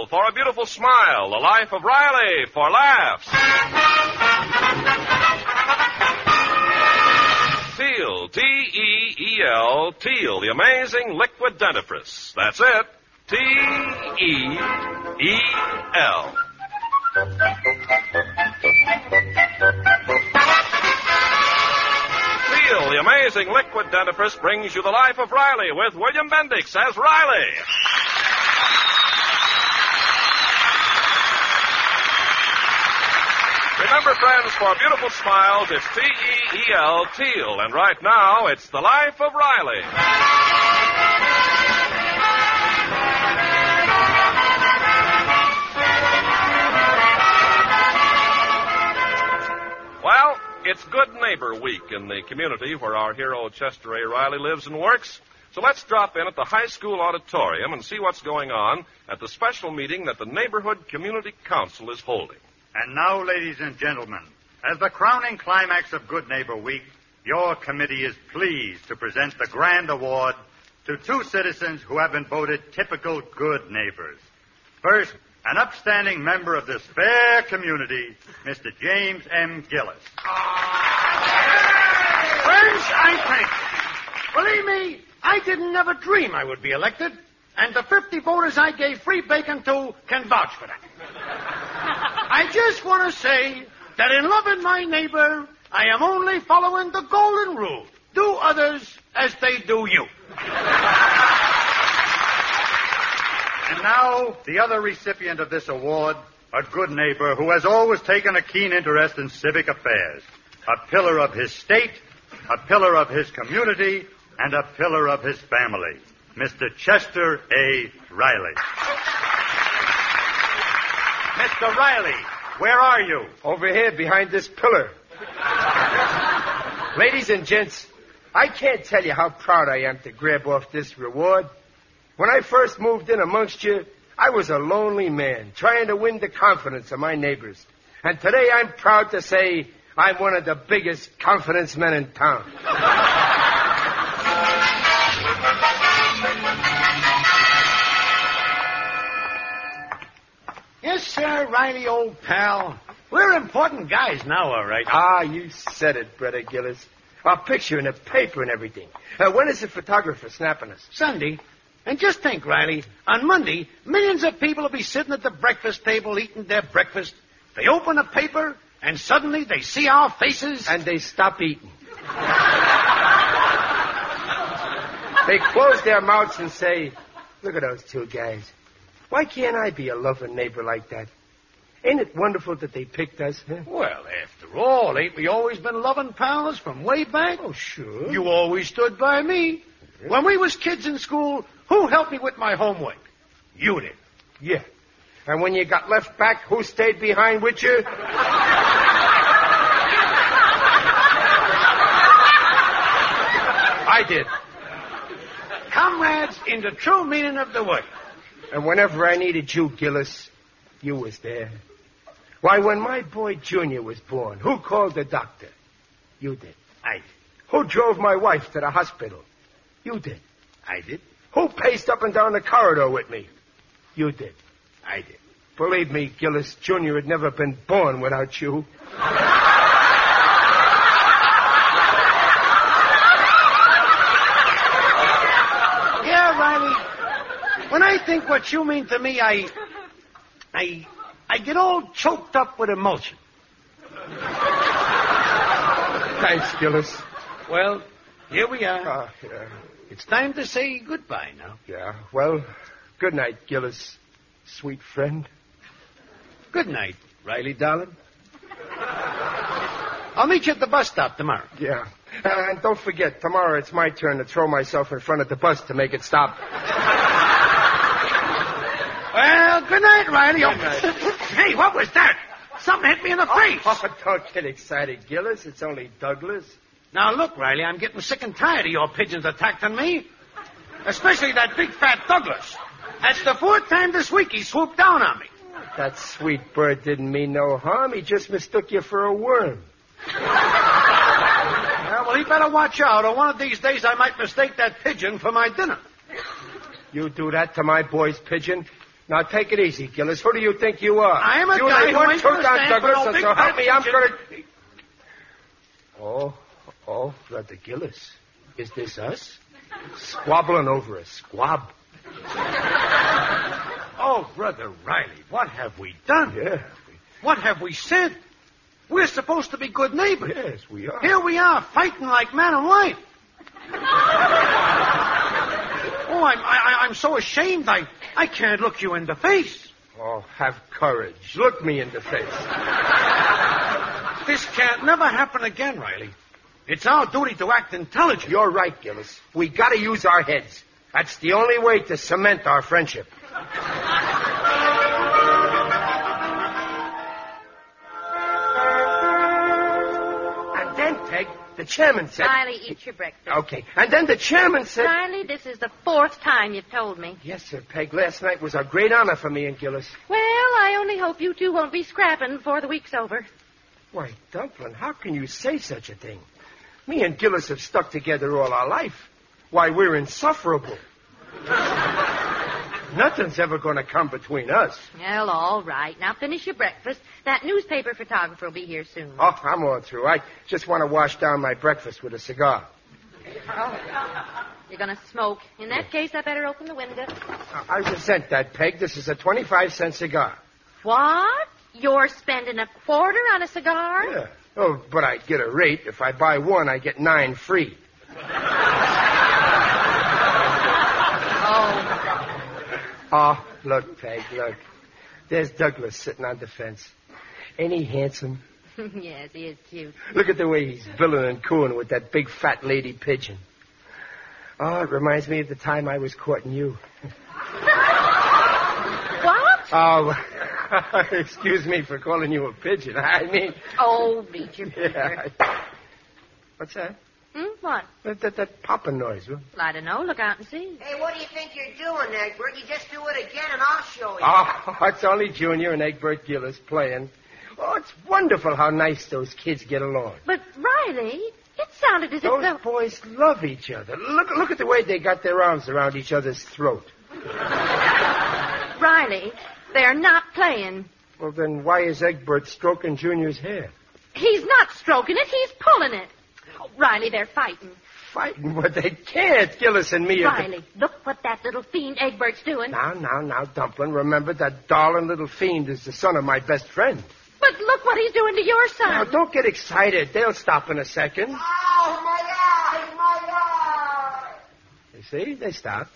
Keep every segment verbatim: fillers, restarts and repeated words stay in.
for a beautiful smile, the life of Riley for laughs. Teal, T E E L, Teal, the amazing liquid dentifrice. That's it, T E E L. Teal, the amazing liquid dentifrice, brings you the life of Riley with William Bendix as Riley. Remember, friends, for beautiful smiles, it's T E E L, Teal. And right now, it's the life of Riley. Well, it's Good Neighbor Week in the community where our hero Chester A. Riley lives and works. So let's drop in at the high school auditorium and see what's going on at the special meeting that the Neighborhood Community Council is holding. And now, ladies and gentlemen, as the crowning climax of Good Neighbor Week, your committee is pleased to present the grand award to two citizens who have been voted typical good neighbors. First, an upstanding member of this fair community, Mister James M. Gillis. Friends, I thank you. Believe me, I didn't ever dream I would be elected, and the fifty voters I gave free bacon to can vouch for that. I just want to say that in loving my neighbor, I am only following the golden rule. Do others as they do you. And now, the other recipient of this award, a good neighbor who has always taken a keen interest in civic affairs, a pillar of his state, a pillar of his community, and a pillar of his family, Mister Chester A. Riley. Mister Riley, where are you? Over here, behind this pillar. Ladies and gents, I can't tell you how proud I am to grab off this reward. When I first moved in amongst you, I was a lonely man, trying to win the confidence of my neighbors. And today I'm proud to say I'm one of the biggest confidence men in town. Yes, sir, Riley, old pal. We're important guys now, all right. Ah, you said it, Brother Gillis. Our picture in the paper and everything. Uh, when is the photographer snapping us? Sunday. And just think, Riley, on Monday, millions of people will be sitting at the breakfast table eating their breakfast. They open the paper, and suddenly they see our faces. And they stop eating. They close their mouths and say, look at those two guys. Why can't I be a loving neighbor like that? Ain't it wonderful that they picked us, huh? Well, after all, ain't we always been loving pals from way back? Oh, sure. You always stood by me. When we was kids in school, who helped me with my homework? You did. Yeah. And when you got left back, who stayed behind with you? I did. Comrades in the true meaning of the word. And whenever I needed you, Gillis, you was there. Why, when my boy Junior was born, who called the doctor? You did. I did. Who drove my wife to the hospital? You did. I did. Who paced up and down the corridor with me? You did. I did. Believe me, Gillis, Junior had never been born without you. Yeah, Riley. When I think what you mean to me, I... I... I get all choked up with emotion. Thanks, Gillis. Well, here we are. Uh, yeah. It's time to say goodbye now. Yeah, well, good night, Gillis, sweet friend. Good night, Riley, darling. I'll meet you at the bus stop tomorrow. Yeah. Uh, and don't forget, tomorrow it's my turn to throw myself in front of the bus to make it stop. Well, good night, Riley. Good night. Hey, what was that? Something hit me in the face. Oh, oh, don't get excited, Gillis. It's only Douglas. Now, look, Riley, I'm getting sick and tired of your pigeons attacking me. Especially that big fat Douglas. That's the fourth time this week he swooped down on me. That sweet bird didn't mean no harm. He just mistook you for a worm. Yeah, well, he better watch out, or one of these days I might mistake that pigeon for my dinner. You do that to my boy's pigeon, Now, take it easy, Gillis. Who do you think you are? I am a you guy lay who one ain't tooth gonna on stand for Douglas, no and big so help me, I'm fat going to... Oh, oh, Brother Gillis. Is this us? Squabbling over a squab. Oh, Brother Riley, what have we done? Yeah. What have we said? We're supposed to be good neighbors. Yes, we are. Here we are, fighting like man and wife. Oh, I'm, I, I'm so ashamed, I, I can't look you in the face. Oh, have courage. Look me in the face. This can't never happen again, Riley. It's our duty to act intelligent. You're right, Gillis. We got to use our heads. That's the only way to cement our friendship. And then, Peg, the chairman said... Riley, eat your breakfast. Okay. And then the chairman said... Riley, this is the fourth time you've told me. Yes, sir, Peg. Last night was a great honor for me and Gillis. Well, I only hope you two won't be scrapping before the week's over. Why, Dumplin', how can you say such a thing? Me and Gillis have stuck together all our life. Why, we're insufferable. Nothing's ever going to come between us. Well, all right. Now finish your breakfast. That newspaper photographer will be here soon. Oh, I'm all through. I just want to wash down my breakfast with a cigar. Oh, you're going to smoke. In that case, I better open the window. I resent that, Peg. This is a twenty-five cent cigar. What? You're spending a quarter on a cigar? Yeah. Oh, but I get a rate. If I buy one, I get nine free. Oh. Oh, look, Peg, look. There's Douglas sitting on the fence. Ain't he handsome? Yes, he is cute. Look at the way he's billing and cooing with that big fat lady pigeon. Oh, it reminds me of the time I was courting you. What? Oh, excuse me for calling you a pigeon. I mean... Oh, beat your paper. Yeah. What's that? Hmm? What? That, that, that popping noise, huh? Well, I don't know. Look out and see. Hey, what do you think you're doing, Egbert? You just do it again and I'll show you. Oh, it's only Junior and Egbert Gillis playing. Oh, it's wonderful how nice those kids get along. But, Riley, it sounded as Those if the... boys love each other. Look, look at the way they got their arms around each other's throat. Riley, they're not playing. Well, then why is Egbert stroking Junior's hair? He's not stroking it. He's pulling it. Oh, Riley, they're fighting. Fighting, but they can't. Gillis and me are... Riley, look what that little fiend Egbert's doing. Now, now, now, Dumplin', remember that darling little fiend is the son of my best friend. But look what he's doing to your son. Now, don't get excited. They'll stop in a second. Oh, my eyes, my eyes. You see? They stopped.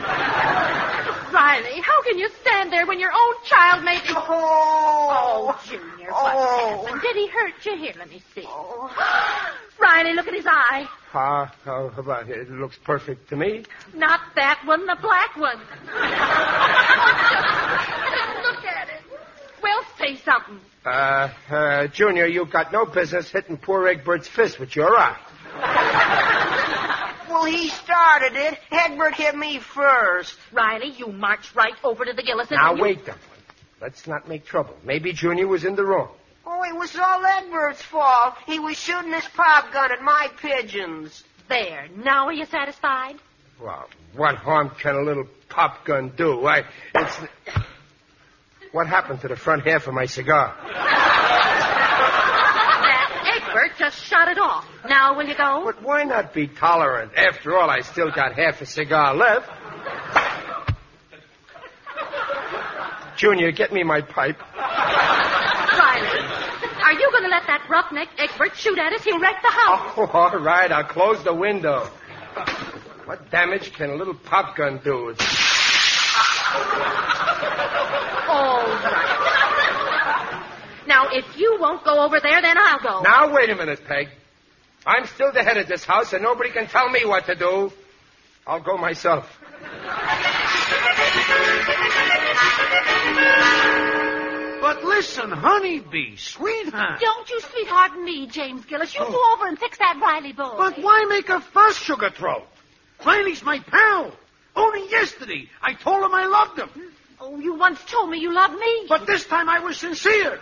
Riley, how can you stand there when your own child made... Oh. Oh, Junior, what Oh. happened? Did he hurt you? Here, let me see. Oh. Riley, look at his eye. Ah, how about it? It looks perfect to me. Not that one, the black one. Look at it. Well, say something. Uh, uh, Junior, you've got no business hitting poor Egbert's fist with your eye. Well, he started it. Egbert hit me first. Riley, you march right over to the Gillises. Now, and you... wait, Dumplin'. Let's not make trouble. Maybe Junior was in the wrong. Oh, it was all Egbert's fault. He was shooting his pop gun at my pigeons. There. Now are you satisfied? Well, what harm can a little pop gun do? I, it's... What happened to the front half of my cigar? That Egbert just shot it off. Now will you go? But why not be tolerant? After all, I still got half a cigar left. Junior, get me my pipe. Riley, are you going to let that roughneck Egbert shoot at us? He'll wreck the house. Oh, all right, I'll close the window. What damage can a little pop gun do? All right. Now, if you won't go over there, then I'll go. Now, wait a minute, Peg. I'm still the head of this house, and nobody can tell me what to do. I'll go myself. But listen, honeybee, sweetheart. Don't you sweetheart me, James Gillis. You Oh. go over and fix that Riley boy. But why make a fuss, sugar throat? Riley's my pal. Only yesterday, I told him I loved him. Oh, you once told me you loved me. But this time I was sincere.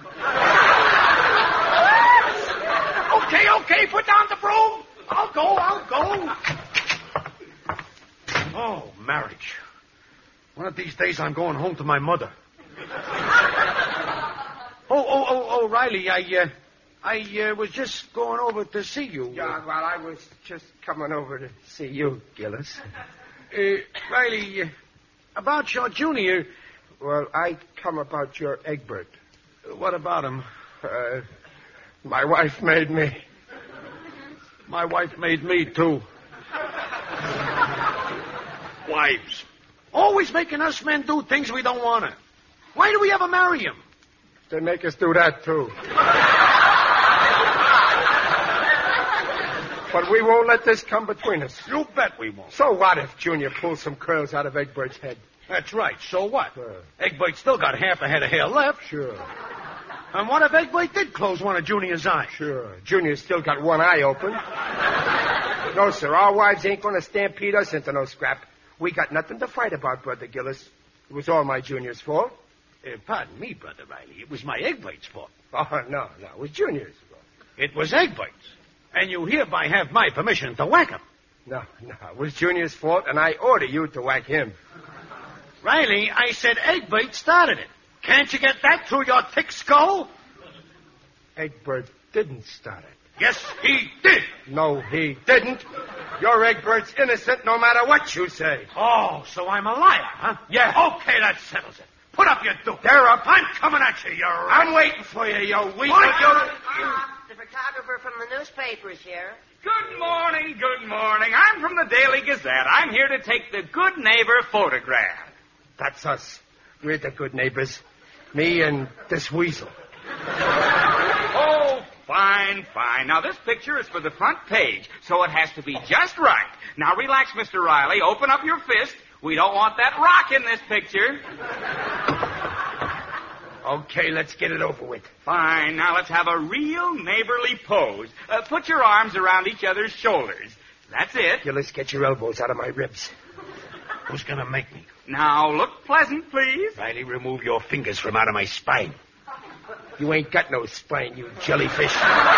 Okay, okay, put down the broom. I'll go, I'll go. Oh, marriage. One of these days I'm going home to my mother. oh, oh, oh, oh, Riley, I, uh, I uh, was just going over to see you. Yeah, well, I was just coming over to see you, Gillis. Uh, Riley, uh, about your junior. Well, I come about your Egbert. What about him? Uh, my wife made me. My wife made me, too. Wives. Always making us men do things we don't want to. Why do we ever marry him? They make us do that, too. But we won't let this come between us. You bet we won't. So what if Junior pulls some curls out of Egbert's head? That's right. So what? Uh, Egbert still got half a head of hair left. Sure. And what if Egbert did close one of Junior's eyes? Sure. Junior's still got one eye open. No, sir. Our wives ain't going to stampede us into no scrap. We got nothing to fight about, Brother Gillis. It was all my Junior's fault. Uh, pardon me, Brother Riley. It was my Egbert's fault. Oh, no, no. It was Junior's fault. It was Egbert's. And you hereby have my permission to whack him. No, no. It was Junior's fault, and I order you to whack him. Riley, I said Egbert started it. Can't you get that through your thick skull? Egbert didn't start it. Yes, he did. No, he didn't. Your Egbert's innocent no matter what you say. Oh, so I'm a liar, huh? Yeah. Okay, that settles it. Put up your duke. They're up. I'm coming at you, you rat. I'm waiting for you, you weak... Uh, the photographer from the newspapers here. Good morning, good morning. I'm from the Daily Gazette. I'm here to take the good neighbor photograph. That's us. We're the good neighbors. Me and this weasel. Oh, fine, fine. Now, this picture is for the front page, so it has to be just right. Now, relax, Mister Riley. Open up your fist. We don't want that rock in this picture. Okay, let's get it over with. Fine. Now, let's have a real neighborly pose. Uh, put your arms around each other's shoulders. That's it. Gillis, get your elbows out of my ribs. Who's going to make me? Now, look pleasant, please. Riley, remove your fingers from out of my spine. You ain't got no spine, you jellyfish.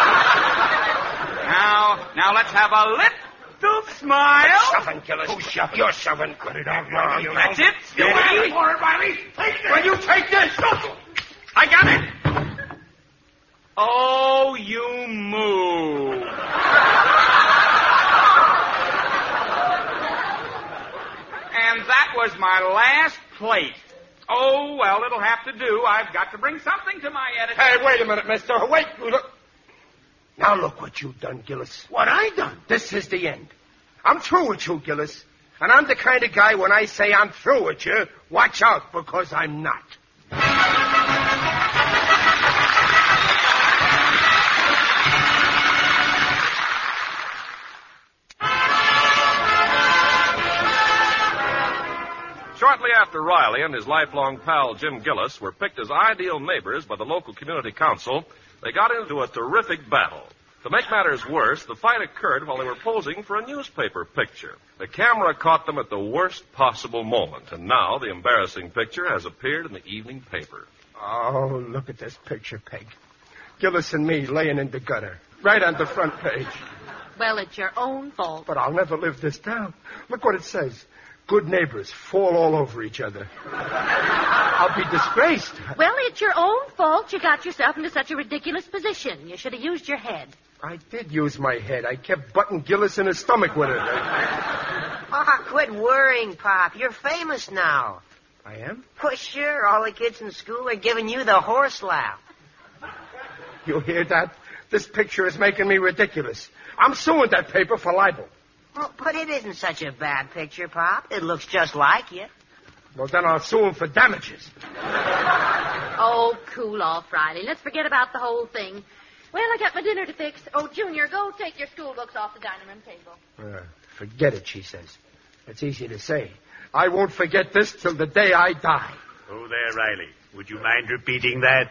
Now, now let's have a little smile. Shoving, Gillis. Who's shoving? You're shoving. Cut it out, Riley. That's it. You're Steady. waiting for it, Riley. Take this. Will you take this? I got it. Oh, you move. And that was my last plate. Oh, well, it'll have to do. I've got to bring something to my editor. Hey, wait a minute, mister. Wait. Look. Now look what you've done, Gillis. What I done? This is the end. I'm through with you, Gillis. And I'm the kind of guy, when I say I'm through with you, watch out, because I'm not. Shortly after Riley and his lifelong pal Jim Gillis were picked as ideal neighbors by the local community council, they got into a terrific battle. To make matters worse, the fight occurred while they were posing for a newspaper picture. The camera caught them at the worst possible moment, and now the embarrassing picture has appeared in the evening paper. Oh, look at this picture, Peg. Gillis and me laying in the gutter, right on the front page. Well, it's your own fault. But I'll never live this down. Look what it says. Good neighbors fall all over each other. I'll be disgraced. Well, it's your own fault you got yourself into such a ridiculous position. You should have used your head. I did use my head. I kept butting Gillis in his stomach with it. Ah, oh, quit worrying, Pop. You're famous now. I am? Well, sure. All the kids in school are giving you the horse laugh. You hear that? This picture is making me ridiculous. I'm suing that paper for libel. Well, but it isn't such a bad picture, Pop. It looks just like you. Well, then I'll sue him for damages. Oh, cool off, Riley. Let's forget about the whole thing. Well, I got my dinner to fix. Oh, Junior, go take your school books off the dining room table. Uh, forget it, she says. It's easy to say. I won't forget this till the day I die. Oh, there, Riley. Would you mind repeating that?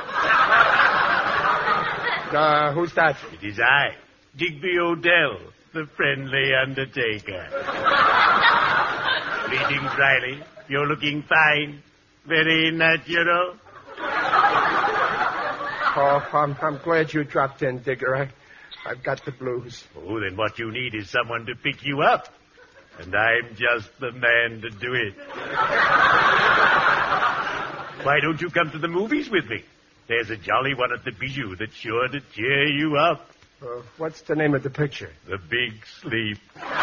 Uh, who's that? It is I, Digby Odell, the friendly undertaker. Greetings, Riley. You're looking fine. Very natural. Oh, I'm, I'm glad you dropped in, Digger. I, I've got the blues. Oh, then what you need is someone to pick you up. And I'm just the man to do it. Why don't you come to the movies with me? There's a jolly one at the Bijou that's sure to cheer you up. Uh, what's the name of the picture? The Big Sleep.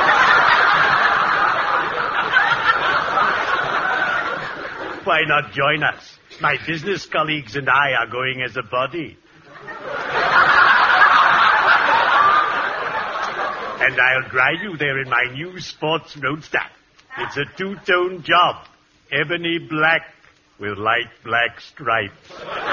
Why not join us? My business colleagues and I are going as a body. And I'll drive you there in my new sports roadster. It's a two-tone job. Ebony black with light black stripes.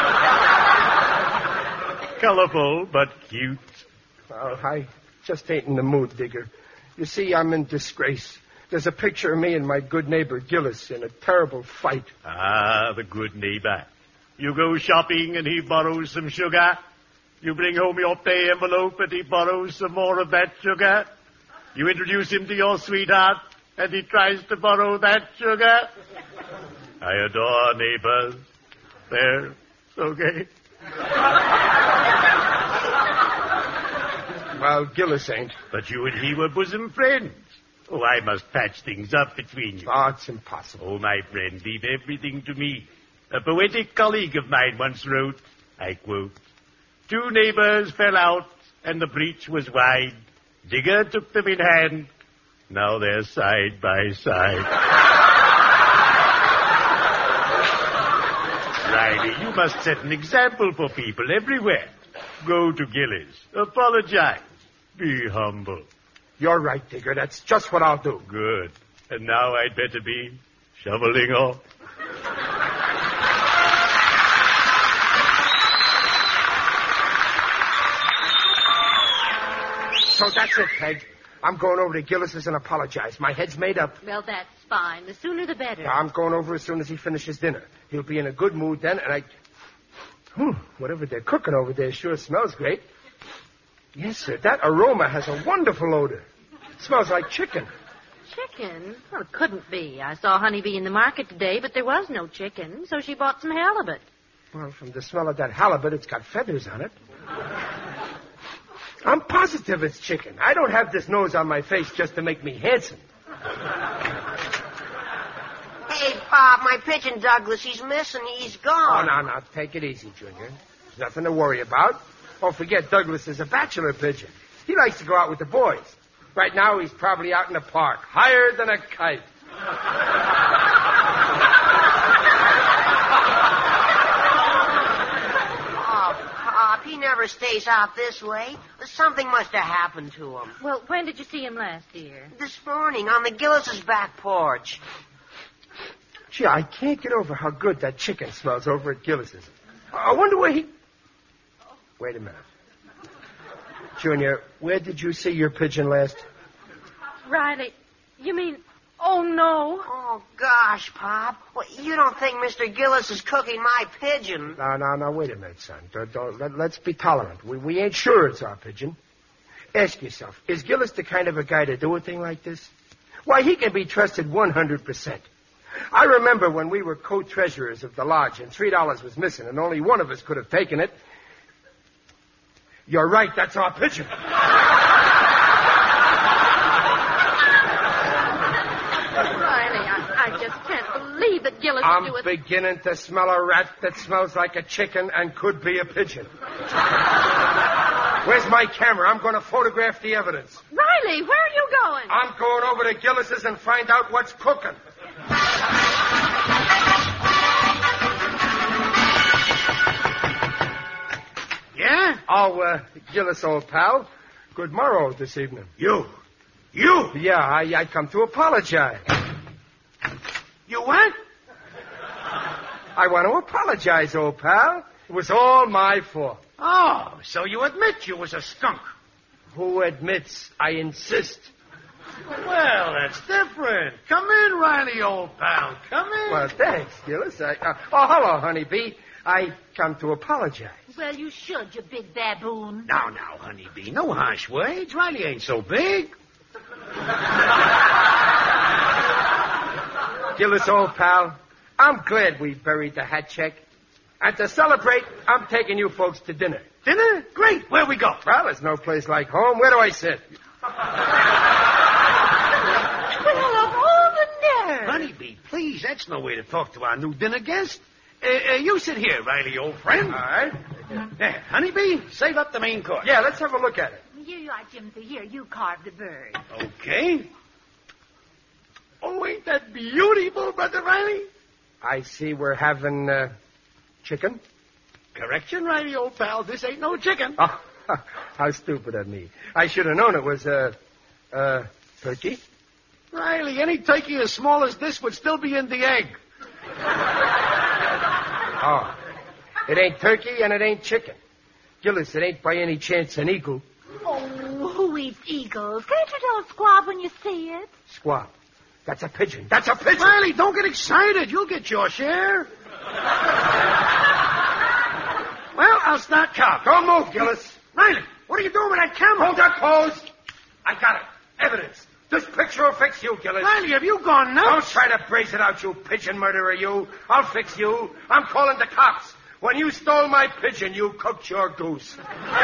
Colorful, but cute. Oh, I just ain't in the mood, Digger. You see, I'm in disgrace. There's a picture of me and my good neighbor Gillis in a terrible fight. Ah, the good neighbor. You go shopping and he borrows some sugar. You bring home your pay envelope and he borrows some more of that sugar. You introduce him to your sweetheart and he tries to borrow that sugar. I adore neighbors. They're so gay. Well, Gillis ain't. But you and he were bosom friends. Oh, I must patch things up between you. Oh, it's impossible. Oh, my friend, leave everything to me. A poetic colleague of mine once wrote, I quote, two neighbors fell out and the breach was wide. Digger took them in hand. Now they're side by side. Riley, you must set an example for people everywhere. Go to Gillis. Apologize. Be humble. You're right, Digger. That's just what I'll do. Good. And now I'd better be shoveling off. So that's it, Peg. I'm going over to Gillis's and apologize. My head's made up. Well, that's fine. The sooner the better. I'm going over as soon as he finishes dinner. He'll be in a good mood then, and I... Hmm, whatever they're cooking over there sure smells great. Yes, sir, that aroma has a wonderful odor. It smells like chicken. Chicken? Well, it couldn't be. I saw Honeybee in the market today, but there was no chicken, so she bought some halibut. Well, from the smell of that halibut, it's got feathers on it. I'm positive it's chicken. I don't have this nose on my face just to make me handsome. Hey, Pop, my pigeon Douglas, he's missing. He's gone. Oh, no, no, take it easy, Junior. There's nothing to worry about. Don't forget, Douglas is a bachelor pigeon. He likes to go out with the boys. Right now, he's probably out in the park, higher than a kite. He never stays out this way. Something must have happened to him. Well, when did you see him last, dear? This morning, on the Gillis's back porch. Gee, I can't get over how good that chicken smells over at Gillis's. I wonder where he... Wait a minute. Junior, where did you see your pigeon last? Riley, you mean... Oh, no. Oh, gosh, Pop. Well, you don't think Mister Gillis is cooking my pigeon? No, no, no, wait a minute, son. Don't, don't, let, let's be tolerant. We, we ain't sure it's our pigeon. Ask yourself, is Gillis the kind of a guy to do a thing like this? Why, he can be trusted one hundred percent. I remember when we were co-treasurers of the lodge and three dollars was missing and only one of us could have taken it. You're right, that's our pigeon. I just can't believe that Gillis I'm would do it. beginning to smell a rat that smells like a chicken and could be a pigeon. Where's my camera? I'm going to photograph the evidence. Riley, where are you going? I'm going over to Gillis's and find out what's cooking. Yeah? Oh, uh, Gillis, old pal. Good morrow this evening. You. You? Yeah, I, I come to apologize. You what? I want to apologize, old pal. It was all my fault. Oh, so you admit you was a skunk. Who admits? I insist. Well, that's different. Come in, Riley, old pal. Come in. Well, thanks, Gillis. I, uh, oh, hello, honeybee. I come to apologize. Well, you should, you big baboon. Now, now, honeybee, no harsh words. Riley ain't so big. Gillis, old pal, I'm glad we buried the hat check. And to celebrate, I'm taking you folks to dinner. Dinner? Great. Where we go? Well, there's no place like home. Where do I sit? Well, please, that's no way to talk to our new dinner guest. Uh, uh, you sit here, Riley, old friend. All right. There, Honeybee, save up the main course. Yeah, let's have a look at it. Here you are, Jimothy. Here, you carved the bird. Okay. Oh, ain't that beautiful, Brother Riley? I see we're having uh, chicken. Correction, Riley, old pal. This ain't no chicken. Oh, how stupid of me. I should have known it was, uh, uh, turkey. Riley, any turkey as small as this would still be in the egg. Oh, it ain't turkey and it ain't chicken. Gillis, it ain't by any chance an eagle. Oh, who eats eagles? Can't you tell Squab when you see it? Squab. That's a pigeon. That's a pigeon. Riley, don't get excited. You'll get your share. Well, I'll start counting. Don't move, Gillis. Riley, what are you doing with that camera? Hold that pose. I got it. Evidence. This picture will fix you, Gillis. Riley, have you gone nuts? Don't try to brace it out, you pigeon murderer, you. I'll fix you. I'm calling the cops. When you stole my pigeon, you cooked your goose.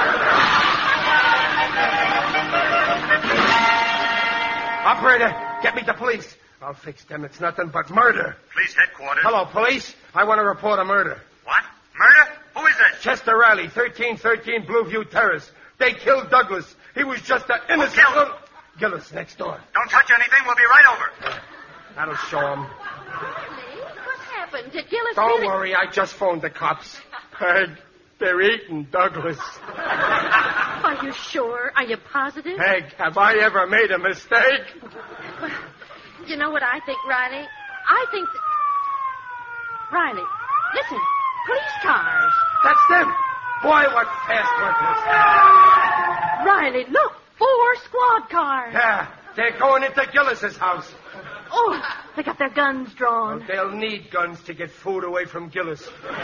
Operator, get me the police. I'll fix them. It's nothing but murder. Police headquarters. Hello, police. I want to report a murder. What? Murder? Who is this? Chester Riley, thirteen thirteen Blueview Terrace. They killed Douglas. He was just an innocent killed him? little... Gillis, next door. Don't touch anything. We'll be right over. That'll show him. Riley, what happened? Did Gillis Don't really... worry, I just phoned the cops. Peg, they're eating Douglas. Are you sure? Are you positive? Peg, have I ever made a mistake? Well, you know what I think, Riley? I think that... Riley, listen. Police cars. That's them. Boy, what fast work is. Riley, look. Four squad cars. Yeah, they're going into Gillis's house. Oh, they got their guns drawn. Well, they'll need guns to get food away from Gillis.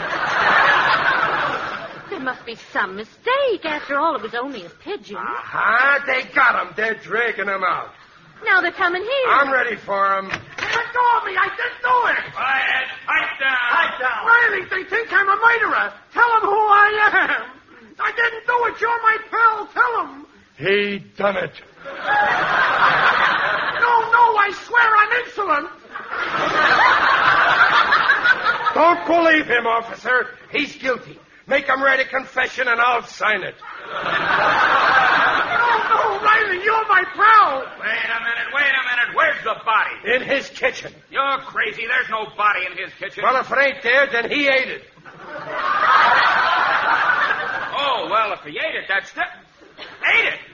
There must be some mistake. After all, it was only a pigeon. Uh-huh, they got him. They're dragging him out. Now they're coming here. I'm ready for him. Let go of me. I didn't do it. Quiet. Pipe down. Pipe down. Riley, they think I'm a murderer. Tell them who I am. I didn't do it. You're my pal. Tell them. He done it. No, no, I swear I'm insolent. Don't believe him, officer. He's guilty. Make him write a confession and I'll sign it. No, no, Riley, you're my pal. Wait a minute, wait a minute. Where's the body? In his kitchen. You're crazy. There's no body in his kitchen. Well, if it ain't there, then he ate it. Oh, well, if he ate it, that's it. Ate it.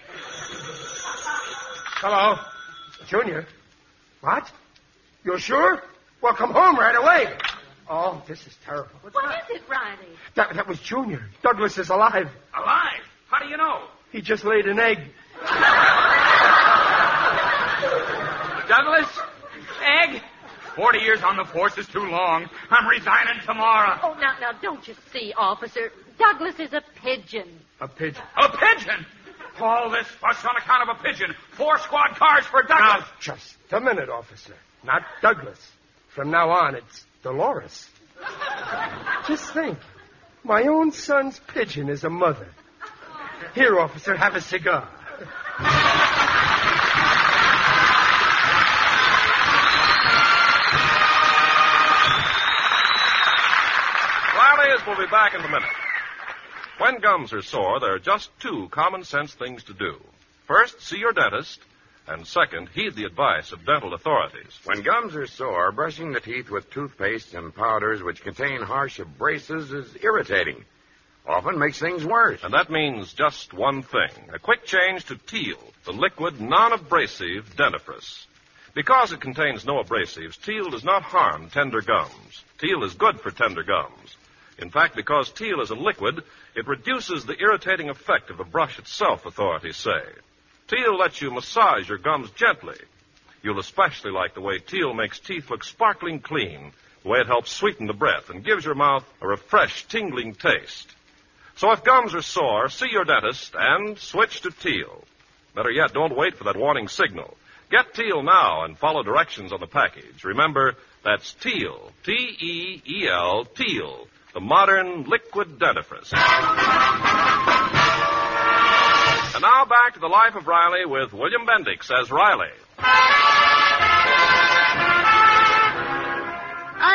Hello. Junior. What? You're sure? Well, come home right away. Oh, this is terrible. What is it, Riley? That, that was Junior. Douglas is alive. Alive? How do you know? He just laid an egg. Douglas? Egg? Forty years on the force is too long. I'm resigning tomorrow. Oh, now, now, don't you see, officer? Douglas is a pigeon. A pigeon. A pigeon? All this fuss on account of a pigeon. Four squad cars for Douglas. Now, just a minute, officer. Not Douglas. From now on, it's Dolores. Just think. My own son's pigeon is a mother. Here, officer, have a cigar. Riley's will be back in a minute. When gums are sore, there are just two common sense things to do. First, see your dentist. And second, heed the advice of dental authorities. When gums are sore, brushing the teeth with toothpaste and powders which contain harsh abrasives is irritating. Often makes things worse. And that means just one thing. A quick change to Teal, the liquid, non-abrasive dentifrice. Because it contains no abrasives, Teal does not harm tender gums. Teal is good for tender gums. In fact, because Teal is a liquid, it reduces the irritating effect of the brush itself, authorities say. Teal lets you massage your gums gently. You'll especially like the way Teal makes teeth look sparkling clean, the way it helps sweeten the breath and gives your mouth a refreshed, tingling taste. So if gums are sore, see your dentist and switch to Teal. Better yet, don't wait for that warning signal. Get Teal now and follow directions on the package. Remember, that's Teal, T E E L, Teal, the modern liquid dentifrice. And now back to the life of Riley with William Bendix as Riley.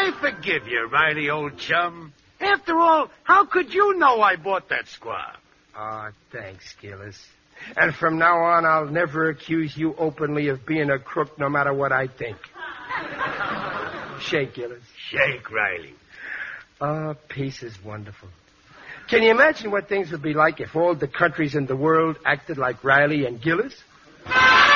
I forgive you, Riley, old chum. After all, how could you know I bought that squab? Ah, thanks, Gillis. And from now on, I'll never accuse you openly of being a crook, no matter what I think. Shake, Gillis. Shake, Riley. Ah, peace is wonderful. Can you imagine what things would be like if all the countries in the world acted like Riley and Gillis? The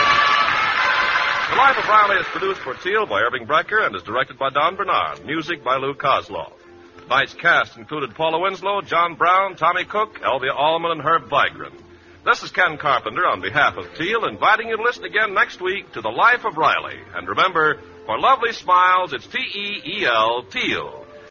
Life of Riley is produced for Teal by Irving Brecker and is directed by Don Bernard. Music by Lou Kozloff. Tonight's cast included Paula Winslow, John Brown, Tommy Cook, Elvia Allman, and Herb Vigran. This is Ken Carpenter on behalf of Teal, inviting you to listen again next week to The Life of Riley. And remember, for lovely smiles, it's T E E L, Teal.